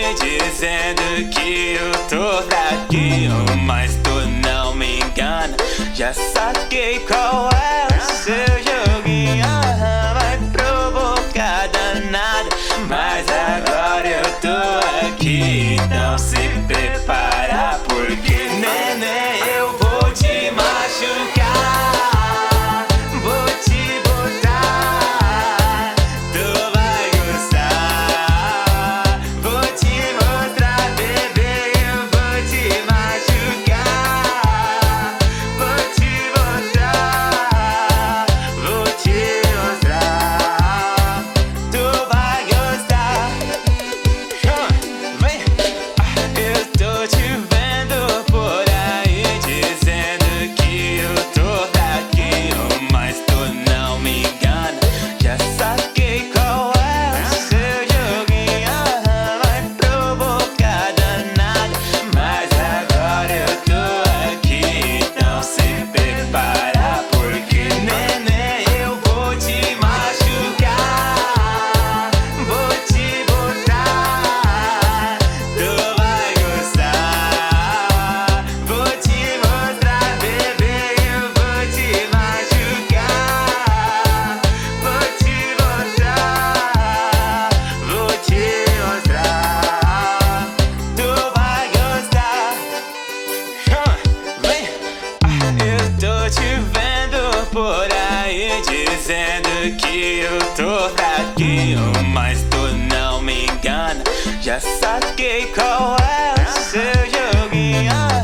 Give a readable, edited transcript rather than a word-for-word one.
aí dizendo que eu tô fraquinho, mas tu não me engana. Já saquei qual é o seu joguinho. Vai provocar danada, mas agora eu tô aqui. Então se prepara, porque neném, eu vou te machucar, vou te botar, tu vai gostar. Vou te mostrar, bebê, eu vou te machucar, vou te mostrar, vou te mostrar, tu vai gostar. Vem. Eu tô te vendo por aí dizendo que eu tô fraquinho, mas tu não me engana. Já saquei qual é o seu joguinho. Vai provocar danada, mas agora eu tô aqui. Então se prepara, porque neném, eu vou te machucar, vou te botar, tu vai gostar. Vou te mostrar, bebê, eu vou te machucar, vou te mostrar, vou te mostrar, tu vai gostar. Vem. Eu tô te vendo por aí dizendo que eu tô fraquinho, mas tu não me engana. Já saquei qual é o seu joguinho.